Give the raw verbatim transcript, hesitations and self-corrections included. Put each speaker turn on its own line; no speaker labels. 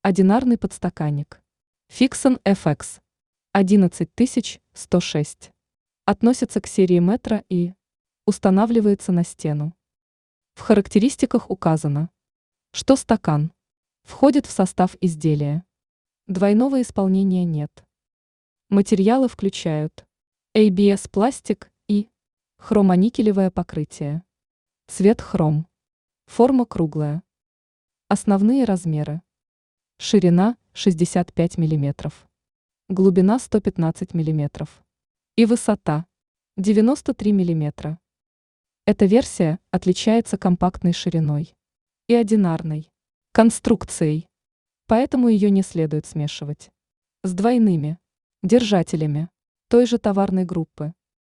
Одинарный подстаканник. Fixon эф икс одиннадцать тысяч сто шесть. Относится к серии метро и устанавливается на стену. В характеристиках указано, что стакан входит в состав изделия. Двойного исполнения нет. Материалы включают эй би эс пластик и хромоникелевое покрытие. Цвет хром. Форма круглая. Основные размеры. Ширина шестьдесят пять миллиметров. Глубина сто пятнадцать миллиметров. И высота девяносто три миллиметра. Эта версия отличается компактной шириной и одинарной конструкцией, поэтому ее не следует смешивать с двойными держателями той же товарной группы.